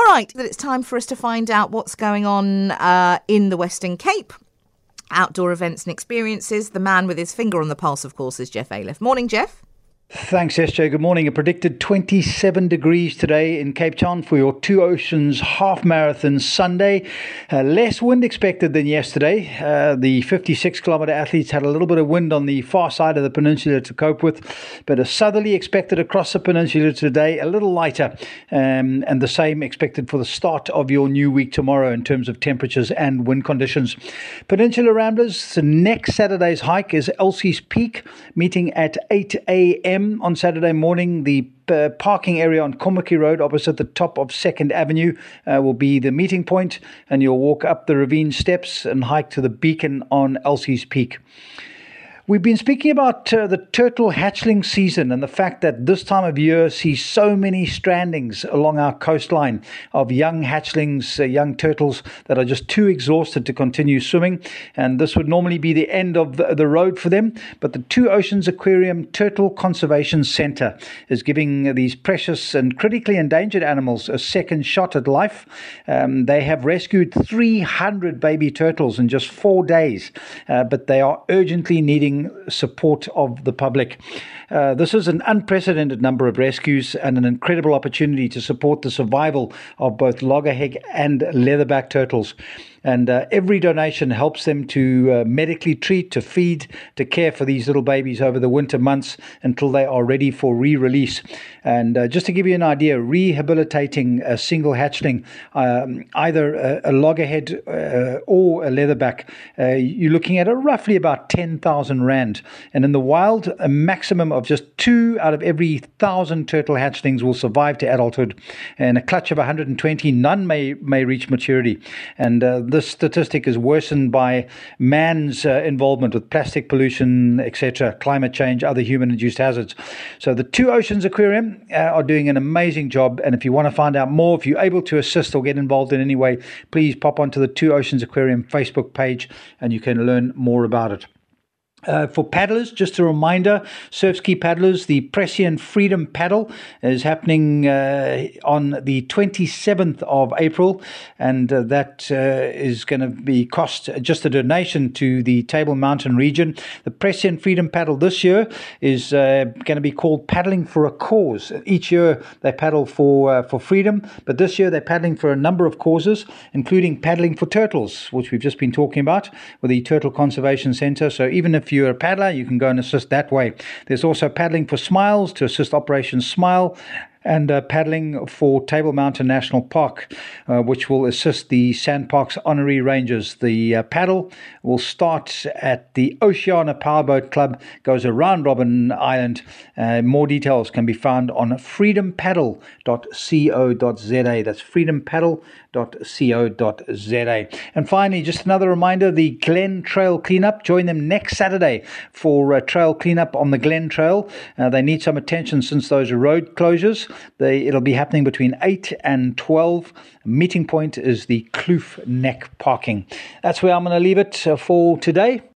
right, that it's time for us to find out what's going on in the Western Cape. Outdoor events and experiences. The man with his finger on the pulse, of course, is Jeff Ailiff. Morning, Jeff. Thanks, SJ. Good morning. A predicted 27 degrees today in Cape Town for your Two Oceans Half Marathon Sunday. Less wind expected than yesterday. The 56-kilometre athletes had a little bit of wind on the far side of the peninsula to cope with, but a southerly expected across the peninsula today, a little lighter, and the same expected for the start of your new week tomorrow in terms of temperatures and wind conditions. Peninsula Ramblers, next Saturday's hike is Elsie's Peak, meeting at 8 a.m. on Saturday morning. The parking area on Komaki Road opposite the top of 2nd Avenue will be the meeting point, and you'll walk up the ravine steps and hike to the beacon on Elsie's Peak. We've been speaking about the turtle hatchling season and the fact that this time of year sees so many strandings along our coastline of young hatchlings, young turtles that are just too exhausted to continue swimming. And this would normally be the end of the road for them. But the Two Oceans Aquarium Turtle Conservation Centre is giving these precious and critically endangered animals a second shot at life. They have rescued 300 baby turtles in just 4 days, but they are urgently needing support of the public. This is an unprecedented number of rescues and an incredible opportunity to support the survival of both loggerhead and leatherback turtles. And every donation helps them to medically treat, to feed, to care for these little babies over the winter months until they are ready for re-release. And just to give you an idea, rehabilitating a single hatchling, either a loggerhead or a leatherback, you're looking at roughly about 10,000 Rand. And in the wild, a maximum of just 2 out of every 1,000 turtle hatchlings will survive to adulthood. And a clutch of 120, none may reach maturity. And this statistic is worsened by man's involvement with plastic pollution, etc., climate change, other human-induced hazards. So the Two Oceans Aquarium are doing an amazing job. And if you want to find out more, if you're able to assist or get involved in any way, please pop onto the Two Oceans Aquarium Facebook page and you can learn more about it. For paddlers, just a reminder, surf ski paddlers, the Prescient Freedom Paddle is happening on the 27th of April, and that is going to be cost just a donation to the Table Mountain region. The Prescient Freedom Paddle this year is going to be called Paddling for a Cause. Each year they paddle for freedom, but this year they're paddling for a number of causes, including paddling for turtles, which we've just been talking about with the Turtle Conservation Centre. So even if you're a paddler, you can go and assist that way. There's also paddling for Smiles to assist Operation Smile, and paddling for Table Mountain National Park, which will assist the Sandparks Honorary Rangers. The paddle will start at the Oceana Powerboat Club, goes around Robben Island. More details can be found on freedompaddle.co.za. That's freedompaddle.co.za. And finally, just another reminder, the Glen Trail Cleanup. Join them next Saturday for trail cleanup on the Glen Trail. They need some attention since those road closures. It'll be happening between 8 and 12. Meeting point is the Kloof Neck parking. That's where I'm going to leave it for today.